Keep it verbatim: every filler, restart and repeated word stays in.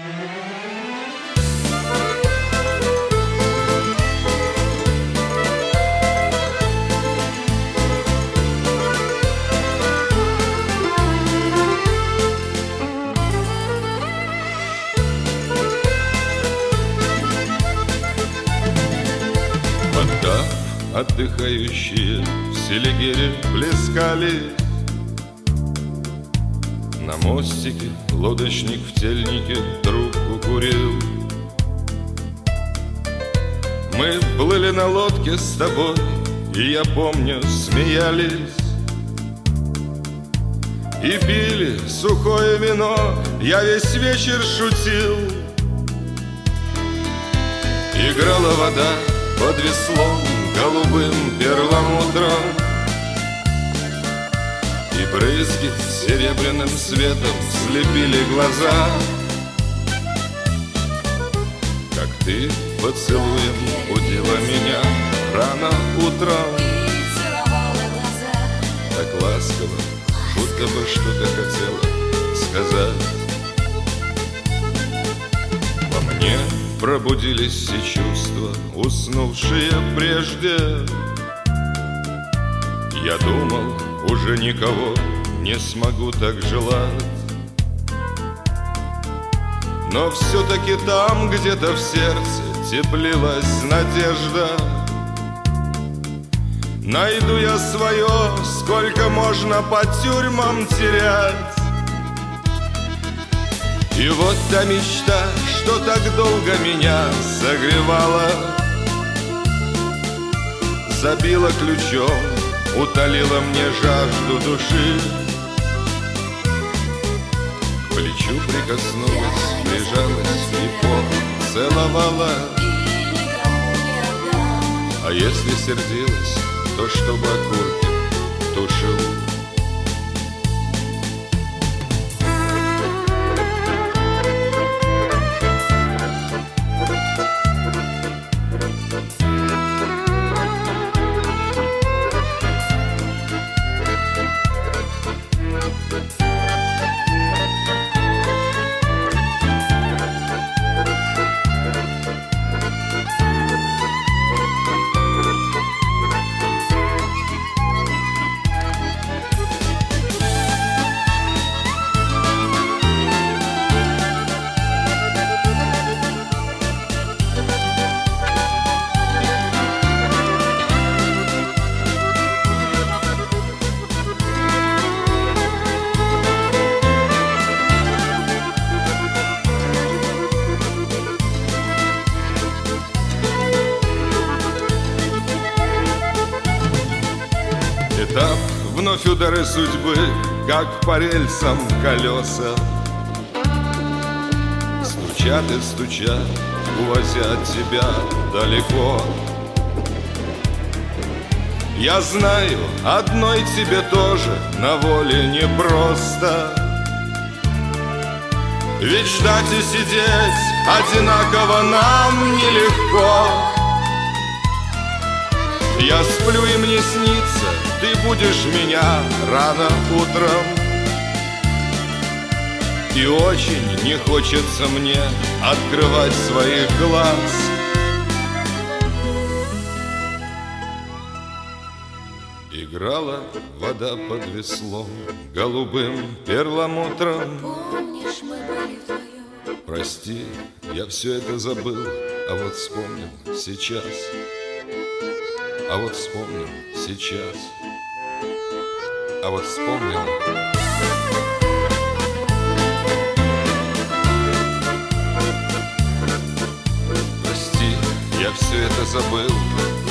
Отдыхающие в Селигере плескались. На мостике лодочник в тельнике трубку курил. Мы плыли на лодке с тобой, и я помню, смеялись. И пили сухое вино, я весь вечер шутил. Играла вода под веслом голубым перламутром, и брызги серебряным светом слепили глаза. Как ты поцелуем будила меня рано утром, так ласково, будто бы что-то хотела сказать. Во мне пробудились все чувства, уснувшие прежде. Я думал, уже никого не смогу так желать. Но все-таки там, где-то в сердце теплилась надежда. Найду я свое, сколько можно по тюрьмам терять. И вот та мечта, что так долго меня согревала, забила ключом, утолила мне жажду души. К плечу прикоснулась, прижалась и поцеловала. А если сердилась, то чтобы окурки тушил. Этап, вновь удары судьбы, как по рельсам колеса, стучат и стучат, увозя тебя далеко. Я знаю, одной тебе тоже на воле непросто, ведь ждать и сидеть одинаково нам нелегко. Я сплю, и мне снится, ты будешь меня рано утром. И очень не хочется мне открывать своих глаз. Играла вода под веслом голубым перламутром. Помнишь, мы были вдвоем? Прости, я все это забыл, а вот вспомнил сейчас. А вот вспомнил сейчас. А вот вспомнил. Прости, я все это забыл,